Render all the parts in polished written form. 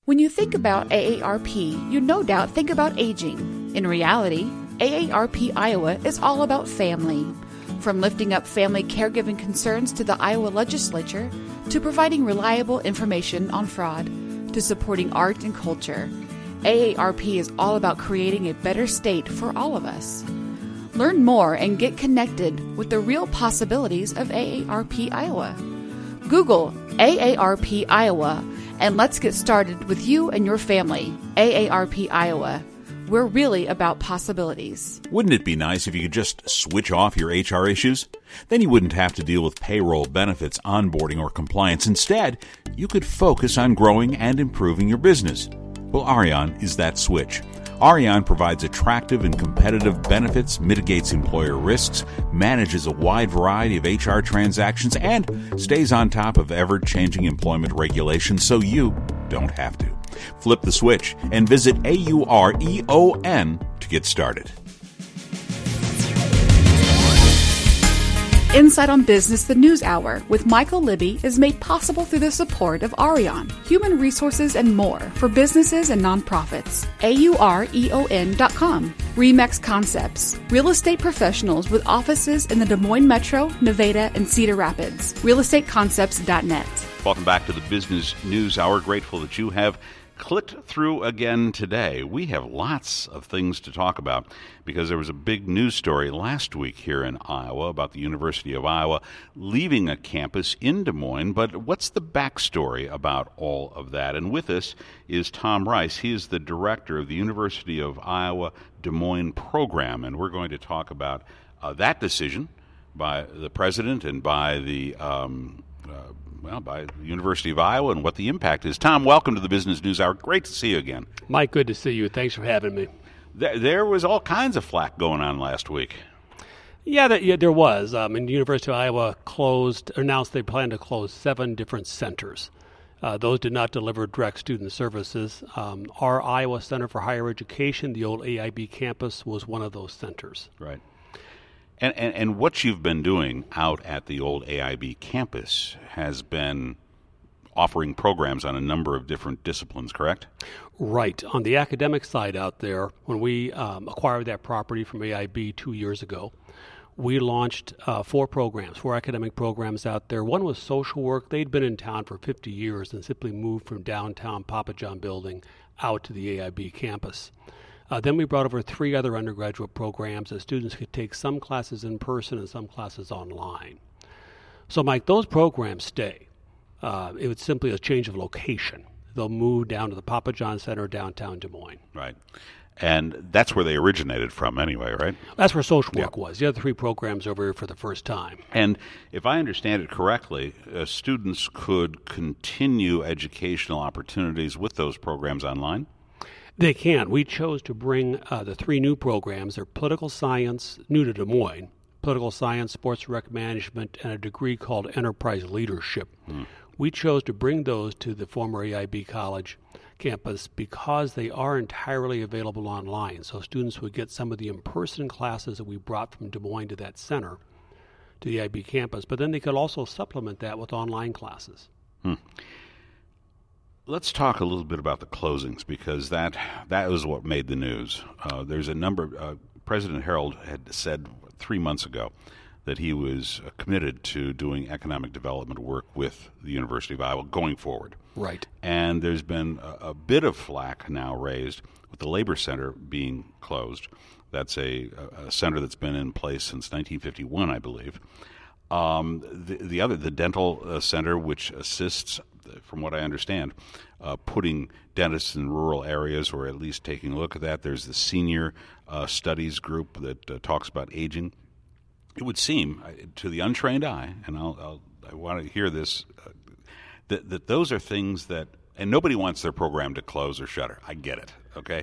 When you think about AARP, you no doubt think about aging. In reality, AARP Iowa is all about family. From lifting up family caregiving concerns to the Iowa legislature, to providing reliable information on fraud, to supporting art and culture, AARP is all about creating a better state for all of us. Learn more and get connected with the real possibilities of AARP Iowa. Google AARP Iowa and let's get started with you and your family. AARP Iowa. We're really about possibilities. Wouldn't it be nice if you could just switch off your HR issues? Then you wouldn't have to deal with payroll, benefits, onboarding, or compliance. Instead, you could focus on growing and improving your business. Well, Arion is that switch. Arion provides attractive and competitive benefits, mitigates employer risks, manages a wide variety of HR transactions, and stays on top of ever-changing employment regulations so you don't have to. Flip the switch and visit AUREON to get started. Insight on Business, the News Hour with Michael Libby is made possible through the support of Arion, human resources and more for businesses and nonprofits. AUREON.com. Remax Concepts, real estate professionals with offices in the Des Moines Metro, Nevada, and Cedar Rapids. realestateconcepts.net. Welcome back to the Business News Hour. Grateful that you have clicked through again today. We have lots of things to talk about because there was a big news story last week here in Iowa about the University of Iowa leaving a campus in Des Moines. But what's the backstory about all of that? And with us is Tom Rice. He is the director of the University of Iowa Des Moines program, and we're going to talk about that decision by the president and by the by the University of Iowa and what the impact is. Tom, welcome to the Business News Hour. Great to see you again. Mike, good to see you. Thanks for having me. There was all kinds of flack going on last week. Yeah, there was. The University of Iowa announced they plan to close 7 different centers. Those did not deliver direct student services. Our Iowa Center for Higher Education, the old AIB campus, was one of those centers. Right. And what you've been doing out at the old AIB campus has been offering programs on a number of different disciplines, correct? Right. On the academic side out there, when we acquired that property from AIB 2 years ago, we launched 4 academic programs out there. One was social work. They'd been in town for 50 years and simply moved from downtown Papa John building out to the AIB campus. Then we brought over 3 other undergraduate programs that students could take some classes in person and some classes online. So, Mike, those programs stay. It was simply a change of location. They'll move down to the Papa John Center downtown Des Moines. Right. And that's where they originated from anyway, right? That's where social work was. The other 3 programs over here for the first time. And if I understand it correctly, students could continue educational opportunities with those programs online? They can. We chose to bring the 3 new programs. They're political science, new to Des Moines, political science, sports rec management, and a degree called enterprise leadership. We chose to bring those to the former AIB College campus because they are entirely available online. So students would get some of the in-person classes that we brought from Des Moines to that center, to the AIB campus, but then they could also supplement that with online classes. Let's talk a little bit about the closings because that was what made the news. There's a number. President Harold had said 3 months ago that he was committed to doing economic development work with the University of Iowa going forward. Right. And there's been a bit of flack now raised with the Labor Center being closed. That's a center that's been in place since 1951, I believe. The dental center, which assists, from what I understand, putting dentists in rural areas, or at least taking a look at that. There's the senior studies group that talks about aging. It would seem, to the untrained eye, and I want to hear this, that those are things that, and nobody wants their program to close or shutter. I get it, okay?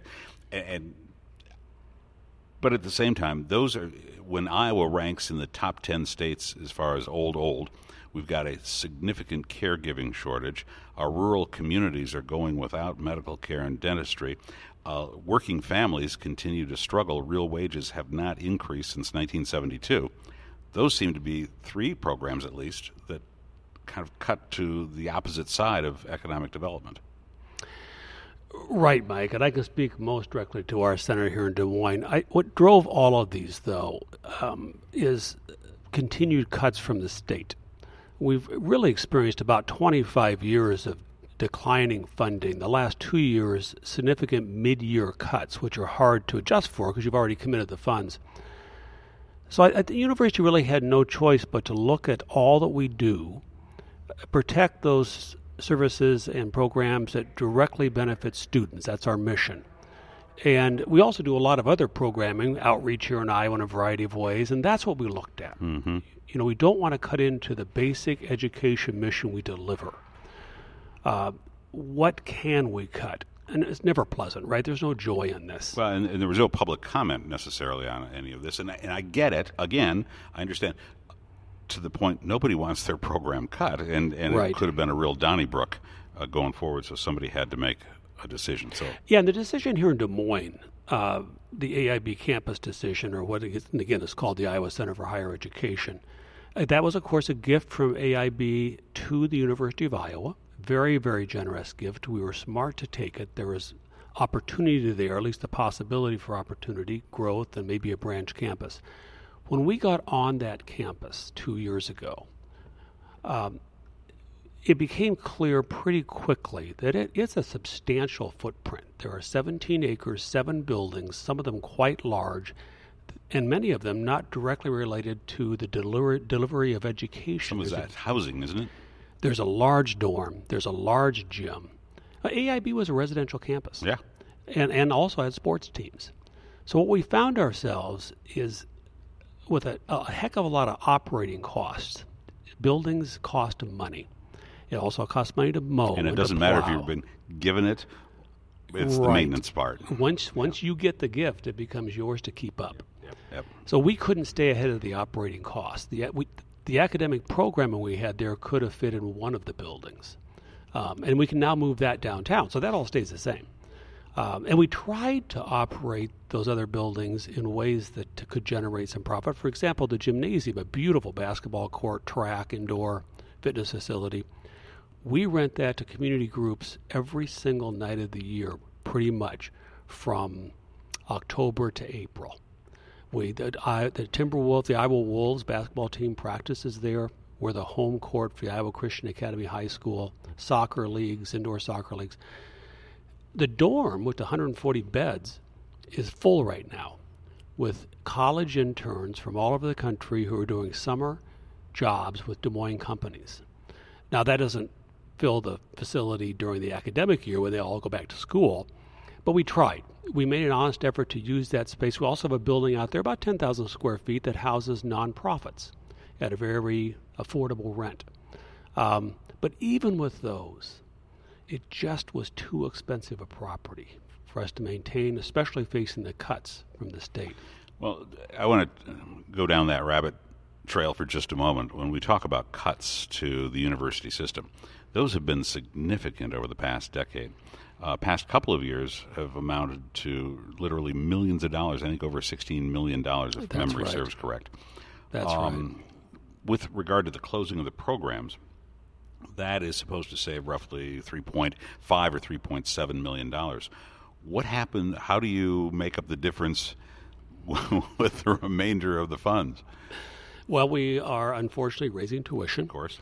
But at the same time, those are, when Iowa ranks in the top 10 states as far as old, we've got a significant caregiving shortage. Our rural communities are going without medical care and dentistry. Working families continue to struggle. Real wages have not increased since 1972. Those seem to be 3 programs, at least, that kind of cut to the opposite side of economic development. Right, Mike, and I can speak most directly to our center here in Des Moines. What drove all of these, though, is continued cuts from the state. We've really experienced about 25 years of declining funding. The last 2 years, significant mid-year cuts, which are hard to adjust for because you've already committed the funds. So the university really had no choice but to look at all that we do, protect those services and programs that directly benefit students. That's our mission. And we also do a lot of other programming, outreach here in Iowa in a variety of ways, and that's what we looked at. Mm-hmm. You know, we don't want to cut into the basic education mission we deliver. What can we cut? And it's never pleasant, right? There's no joy in this. Well, and there was no public comment necessarily on any of this. And I get it. Again, I understand. To the point, nobody wants their program cut, and Right. It could have been a real Donnybrook going forward, so somebody had to make a decision. So Yeah, and the decision here in Des Moines, the AIB campus decision, or what again is called the Iowa Center for Higher Education, that was, of course, a gift from AIB to the University of Iowa. Very, very generous gift. We were smart to take it. There was opportunity there, at least the possibility for opportunity, growth, and maybe a branch campus. When we got on that campus 2 years ago, it became clear pretty quickly that it's a substantial footprint. There are 17 acres, 7 buildings, some of them quite large, and many of them not directly related to the delivery of education. some of that housing, isn't it? There's a large dorm. There's a large gym. AIB was a residential campus. Yeah. And also had sports teams. So what we found ourselves is with a heck of a lot of operating costs. Buildings cost money. It also costs money to mow. And it doesn't to matter if plow. you've been given it. It's the Right. maintenance part. Once you get the gift, it becomes yours to keep up. Yep. So we couldn't stay ahead of the operating costs. The academic programming we had there could have fit in one of the buildings. And we can now move that downtown. So that all stays the same. And we tried to operate those other buildings in ways that could generate some profit. For example, the gymnasium, a beautiful basketball court, track, indoor fitness facility. We rent that to community groups every single night of the year, pretty much from October to April. The Timberwolves, the Iowa Wolves basketball team practices there. We're the home court for the Iowa Christian Academy High School, soccer leagues, indoor soccer leagues. The dorm with 140 beds is full right now with college interns from all over the country who are doing summer jobs with Des Moines companies. Now, that doesn't fill the facility during the academic year when they all go back to school, but we tried. We made an honest effort to use that space. We also have a building out there, about 10,000 square feet, that houses nonprofits at a very affordable rent. But even with those, it just was too expensive a property for us to maintain, especially facing the cuts from the state. Well, I want to go down that rabbit trail for just a moment. When we talk about cuts to the university system, those have been significant over the past decade. Past couple of years have amounted to literally millions of dollars. I think over $16 million, if memory serves correct. That's right. With regard to the closing of the programs, that is supposed to save roughly $3.5 or $3.7 million. What happened? How do you make up the difference with the remainder of the funds? Well, we are unfortunately raising tuition. Of course.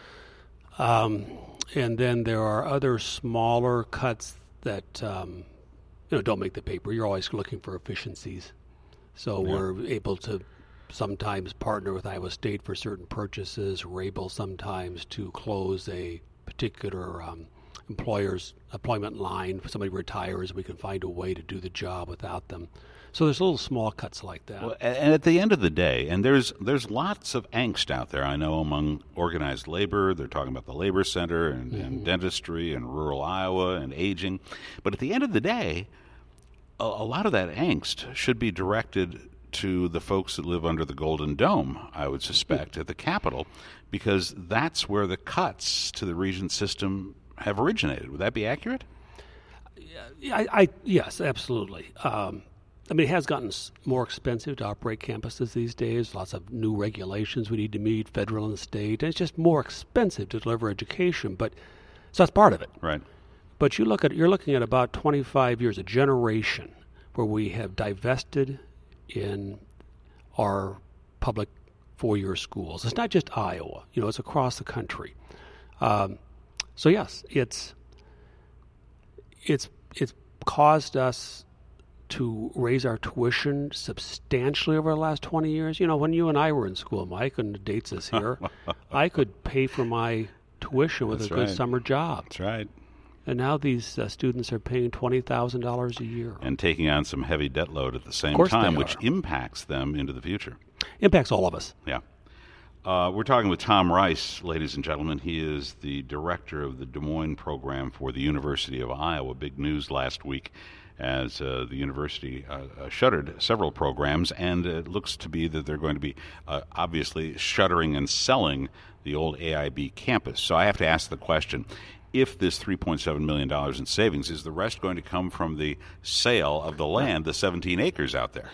And then there are other smaller cuts that don't make the paper. You're always looking for efficiencies. So we're able to sometimes partner with Iowa State for certain purchases. We're able sometimes to close a particular employer's employment line. If somebody retires, we can find a way to do the job without them. So there's little small cuts like that. Well, and at the end of the day, and there's lots of angst out there, I know, among organized labor. They're talking about the labor center and dentistry and rural Iowa and aging. But at the end of the day, a lot of that angst should be directed to the folks that live under the Golden Dome, I would suspect, at the Capitol, because that's where the cuts to the Regent system have originated. Would that be accurate? Yes, absolutely. It has gotten more expensive to operate campuses these days. Lots of new regulations we need to meet, federal and state. And it's just more expensive to deliver education. So that's part of it. Right. But you're looking at about 25 years, a generation, where we have divested in our public four-year schools. It's not just Iowa, it's across the country. So yes, it's caused us to raise our tuition substantially over the last 20 years. When you and I were in school, Mike, and dates us here, I could pay for my tuition with good summer job. That's right. And now these students are paying $20,000 a year. And taking on some heavy debt load at the same time, which impacts them into the future. Impacts all of us. Yeah. We're talking with Tom Rice, ladies and gentlemen. He is the director of the Des Moines program for the University of Iowa. Big news last week as the university shuttered several programs, and it looks to be that they're going to be obviously shuttering and selling the old AIB campus. So I have to ask the question, if this $3.7 million in savings, is the rest going to come from the sale of the land, the 17 acres out there?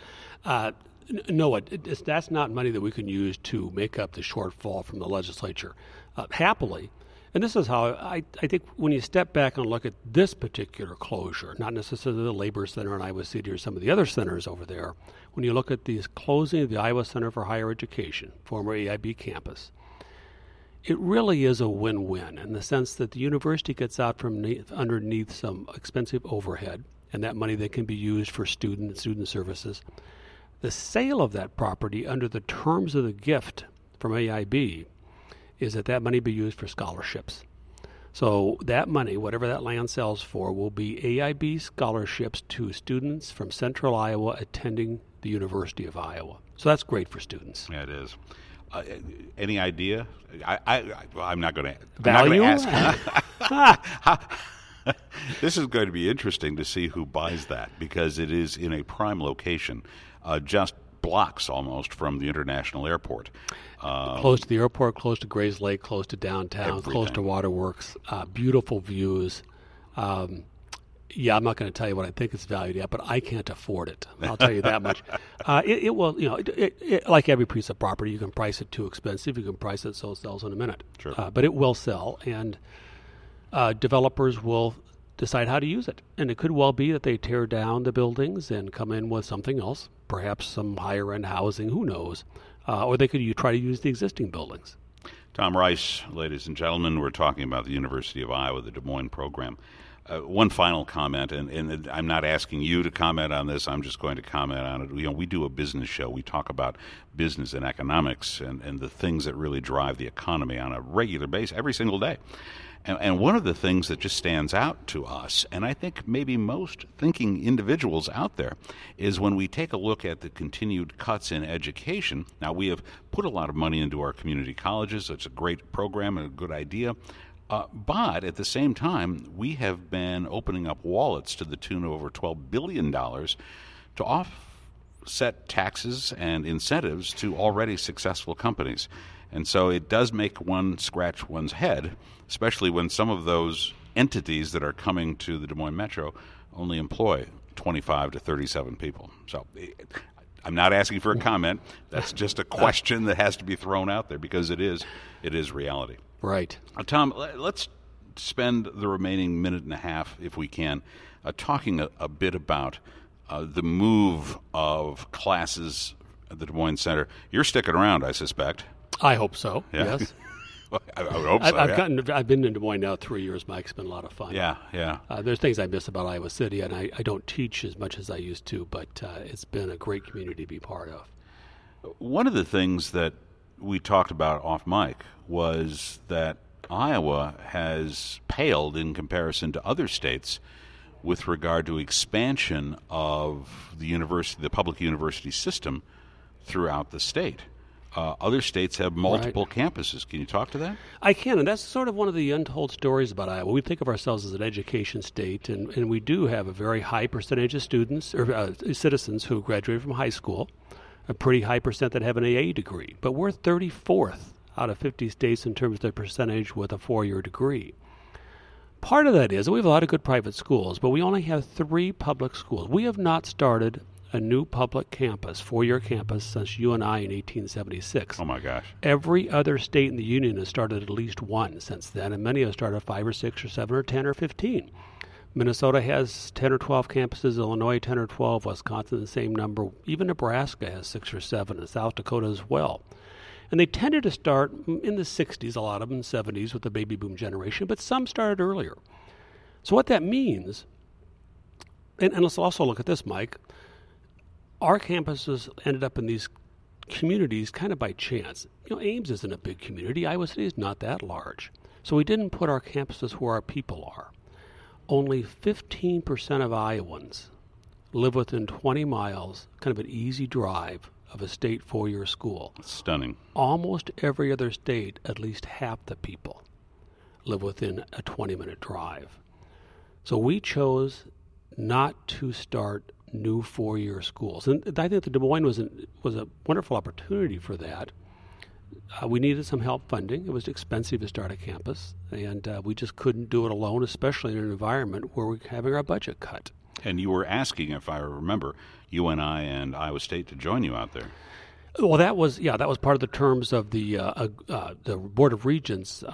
No, that's not money that we can use to make up the shortfall from the legislature. Happily, and this is how I think when you step back and look at this particular closure, not necessarily the Labor Center in Iowa City or some of the other centers over there, when you look at the closing of the Iowa Center for Higher Education, former AIB campus, it really is a win-win in the sense that the university gets out from underneath some expensive overhead, and that money that can be used for student services. The sale of that property under the terms of the gift from AIB is that money be used for scholarships. So that money, whatever that land sells for, will be AIB scholarships to students from Central Iowa attending the University of Iowa. So that's great for students. Yeah, it is. Any idea? I'm not going to value. Ask. This is going to be interesting to see who buys that, because it is in a prime location, just blocks almost from the international airport. Close to the airport, close to Grays Lake, close to downtown, close to waterworks, beautiful views. Yeah, I'm not going to tell you what I think it's valued at, but I can't afford it. I'll tell you that much. It will, like every piece of property, you can price it too expensive. You can price it so it sells in a minute. Sure. But it will sell, and developers will decide how to use it. And it could well be that they tear down the buildings and come in with something else, perhaps some higher-end housing, who knows. Or they could try to use the existing buildings. Tom Rice, ladies and gentlemen, we're talking about the University of Iowa, the Des Moines program. One final comment, and I'm not asking you to comment on this. I'm just going to comment on it. We do a business show. We talk about business and economics and the things that really drive the economy on a regular basis, every single day. And one of the things that just stands out to us, and I think maybe most thinking individuals out there, is when we take a look at the continued cuts in education. Now, we have put a lot of money into our community colleges. It's a great program and a good idea. But at the same time, we have been opening up wallets to the tune of over $12 billion to offset taxes and incentives to already successful companies. And so it does make one scratch one's head, especially when some of those entities that are coming to the Des Moines Metro only employ 25 to 37 people. So I'm not asking for a comment. That's just a question that has to be thrown out there because it is reality. Right. Tom, let's spend the remaining minute and a half, if we can, talking a bit about the move of classes at the Des Moines Center. You're sticking around, I suspect. I hope so, yeah. Yes. I would hope so. I've been in Des Moines now 3 years, Mike. It's been a lot of fun. Yeah. There's things I miss about Iowa City, and I don't teach as much as I used to, but it's been a great community to be part of. One of the things that we talked about off mic was that Iowa has paled in comparison to other states with regard to expansion of the public university system throughout the state. Other states have multiple campuses. Can you talk to that? I can, and that's sort of one of the untold stories about Iowa. We think of ourselves as an education state, and we do have a very high percentage of students or citizens who graduate from high school, a pretty high percent that have an AA degree. But we're 34th out of 50 states in terms of the percentage with a 4-year degree. Part of that is we have a lot of good private schools, but we only have 3 public schools. We have not started a new public campus, 4-year campus, since UNI in 1876. Oh, my gosh. Every other state in the union has started at least one since then, and many have started 5 or 6 or 7 or 10 or 15. Minnesota has 10 or 12 campuses, Illinois 10 or 12, Wisconsin the same number. Even Nebraska has 6 or 7, and South Dakota as well. And they tended to start in the 60s, a lot of them in the 70s with the baby boom generation, but some started earlier. So what that means, and let's also look at this, Mike, our campuses ended up in these communities kind of by chance. Ames isn't a big community. Iowa City is not that large. So we didn't put our campuses where our people are. Only 15% of Iowans live within 20 miles, kind of an easy drive, of a state 4-year school. That's stunning. Almost every other state, at least half the people live within a 20-minute drive. So we chose not to start new 4-year schools. And I think that Des Moines was a wonderful opportunity for that. We needed some help funding. It was expensive to start a campus, and we just couldn't do it alone, especially in an environment where we're having our budget cut. And you were asking, if I remember, UNI and Iowa State to join you out there. Well, that was part of the terms of the Board of Regents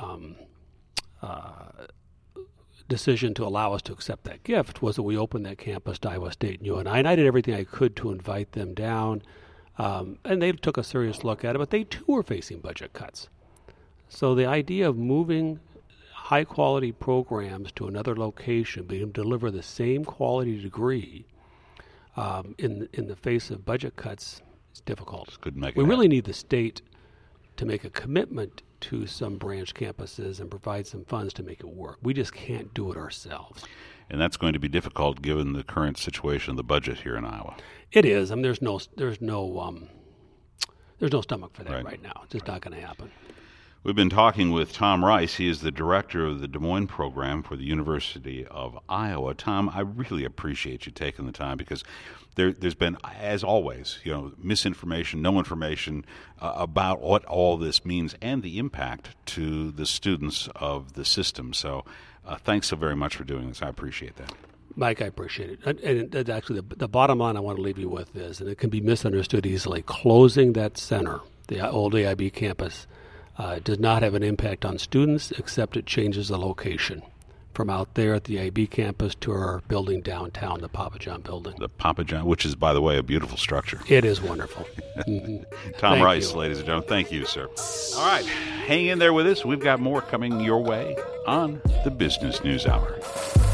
decision to allow us to accept that gift, was that we opened that campus to Iowa State and UNI. And I did everything I could to invite them down. And they took a serious look at it, but they too were facing budget cuts. So the idea of moving high-quality programs to another location, being able to deliver the same quality degree in the face of budget cuts is difficult. We really need the state to make a commitment to some branch campuses and provide some funds to make it work. We just can't do it ourselves. And that's going to be difficult given the current situation of the budget here in Iowa. It is. I mean, there's no stomach for that right now. It's just not going to happen. We've been talking with Tom Rice. He is the director of the Des Moines program for the University of Iowa. Tom, I really appreciate you taking the time, because there's been, as always, misinformation, no information about what all this means and the impact to the students of the system. So thanks so very much for doing this. I appreciate that. Mike, I appreciate it. And actually, the bottom line I want to leave you with is, and it can be misunderstood easily, closing that center, the old AIB campus, does not have an impact on students, except it changes the location from out there at the AIB campus to our building downtown, the Papa John building. The Papa John, which is, by the way, a beautiful structure. It is wonderful. Mm-hmm. Tom Rice, ladies and gentlemen, thank you, sir. All right, hang in there with us. We've got more coming your way on the Business News Hour.